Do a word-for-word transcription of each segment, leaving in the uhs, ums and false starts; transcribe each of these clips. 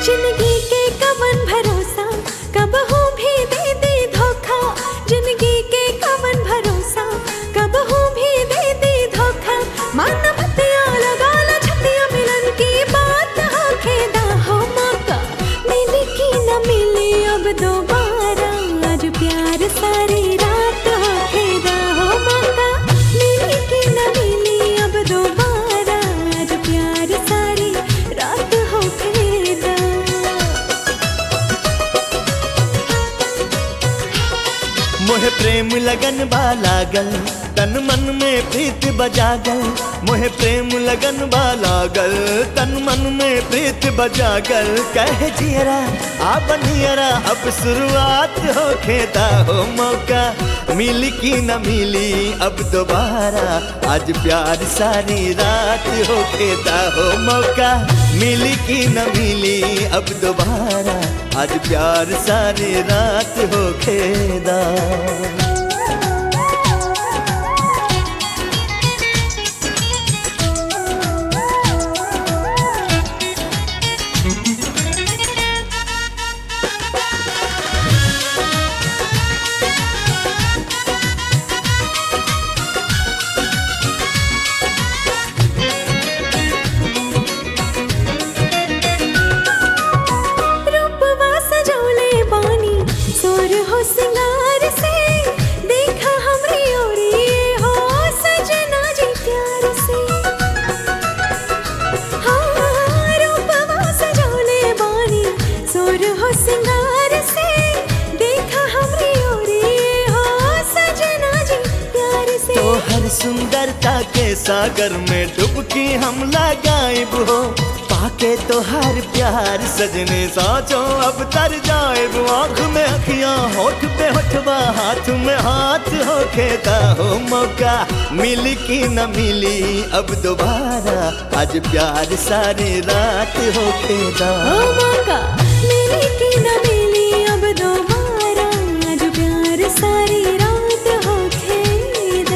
जिंदगी के कवन भरोसा कब हो भी दे दे धोखा। जिंदगी के कवन भरोसा कब हो भी दे दे धोखा। माना बत्तियां लगा ला छत्तियां मिलन की बात हो खेदा हो मौका मिले की न मिले अब दोबारा। आज प्यार सारी रात हो खेदा हो मौका मिले की न मिले अब दोबारा। आज प्यार सारी रात हो खेदा। मोहे प्रेम लगन बा लागल तन मन में प्रीत बजागल। मोहे प्रेम लगन बा लागल तन मन में प्रीत बजागल। कहे जियरा आ बनियरा अब शुरुआत हो खेदा हो मौका मिली की न मिली अब दोबारा। आज प्यार सारी रात हो खेदा हो मौका मिली की न मिली अब दोबारा। आज प्यार सारी रात हो खेदा। रूपवा सजौले बानी सोर हो सिंगार से देखा हमरी ओरी हो सजना जी प्यार से। हाँ रूपवा सजौले बानी सोर हो सिंगार से देखा हमरी ओरी हो सजना जी प्यार से। तो हर सुंदरता के सागर में डुबकी हम लगाएब हो पाके तो हर प्यार सजने साचो अब तर जाएब। आँख में अखियाँ होठ पे होठवा हाथ में हाथ हो खेदा हो मौका मिली की न मिली अब दोबारा। आज प्यार सारी रात हो खेदा ओ मौका मिली की न मिली अब दोबारा। आज प्यार सारी रात हो खेदा।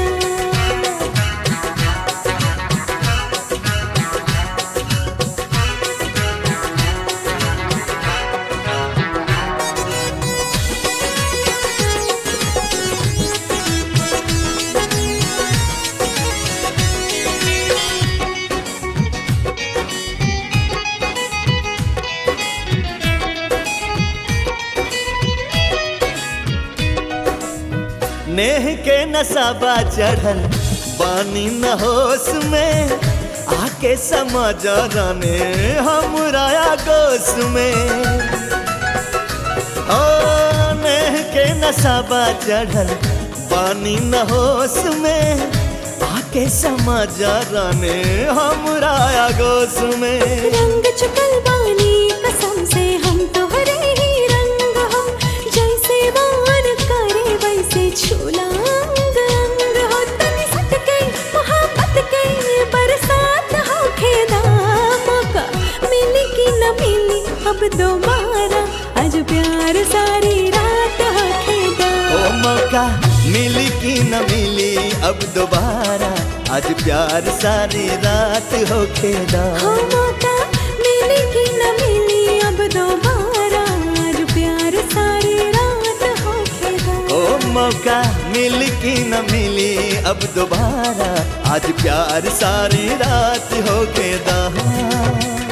नेह के नसाबा चढ़ल बानी न होश में आके समा जाने हमरा गोश में। ओ नेह के नसाबा चढ़ल बानी न होश में आके समा जाने हमरा गोश में। रंग चुकल बानी कसम से हम तोहरे ही रंग हो जैसे मान करे वैसे छूला अंग अंग हो। तनी सट गई मोहब्बत के बरसात हो खेदा मौका मिली की न मिली अब दोबारा। आज प्यार सारी रात हो खेदा। ओ मौका मिली की न मिली अब दोबारा। आज प्यार सारी रात हो खेदा। हो मौका मिली की न मिली अब दोबारा। आज प्यार सारी रात हो खेदा। ओ मौका मिली की न मिली अब दोबारा। आज प्यार सारी रात हो खेदा।